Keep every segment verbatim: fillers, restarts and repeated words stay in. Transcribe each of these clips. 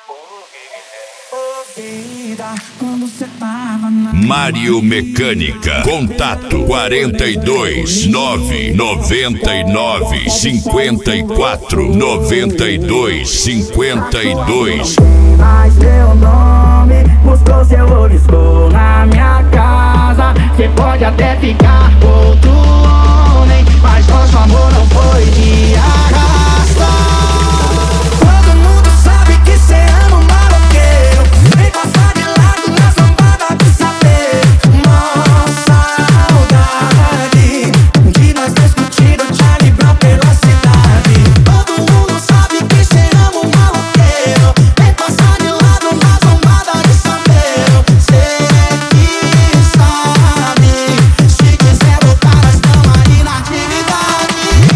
Mário Mecânica. Contato quarenta e dois, nove noventa e nove, cinquenta e quatro, noventa e dois, cinquenta e dois. Mas meu nome buscou seu olisco na minha casa. Cê pode até ficar com outro homem, mas nosso amor não foi de arrasta. Todo mundo sabe que cê ama um maloqueiro. Vem passar de lado na sambada de saber. Nossa saudade de nós dois curtindo Charlie Brown pela cidade. Todo mundo sabe que cê ama um maloqueiro. Vem passar de lado na sambada de saber. Cê que sabe, se quiser voltar nós tamo aí na atividade.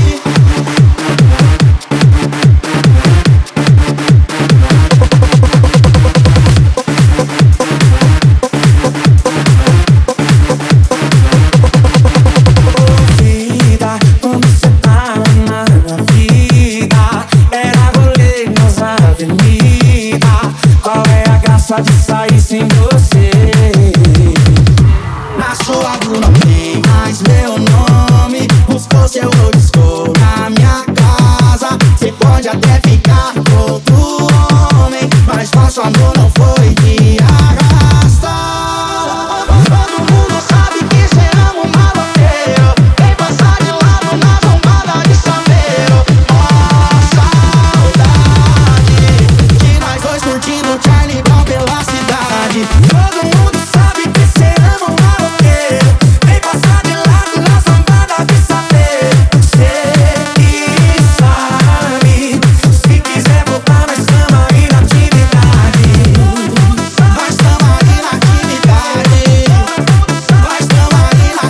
Vida, quando cê tava na minha vida, era rolê nas avenidas. Qual é a graça de sair sem você? Na sua rua não tem mais meu nome. Buscou seu olisco na minha casa. Cê pode até ficar com outro homem, mas nosso amor não foi de arrasta. Todo mundo sabe que cê ama um maloqueiro. Vem passar de lado na zombada de Saveiro. Ó saudade de nós dois curtindo Charlie Brown pela cidade. Todo mundo sabe que cê ama um maloqueiro. Vem passar de lado na zombada de Saveiro. Cê que sabe, se quiser voltar nós tamo aí na atividade. Nós tamo aí na atividade. Nós tamo aí na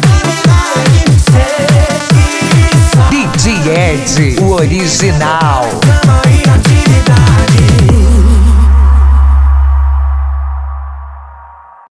atividade. Cê que sabe, D J Ed, o original. tamo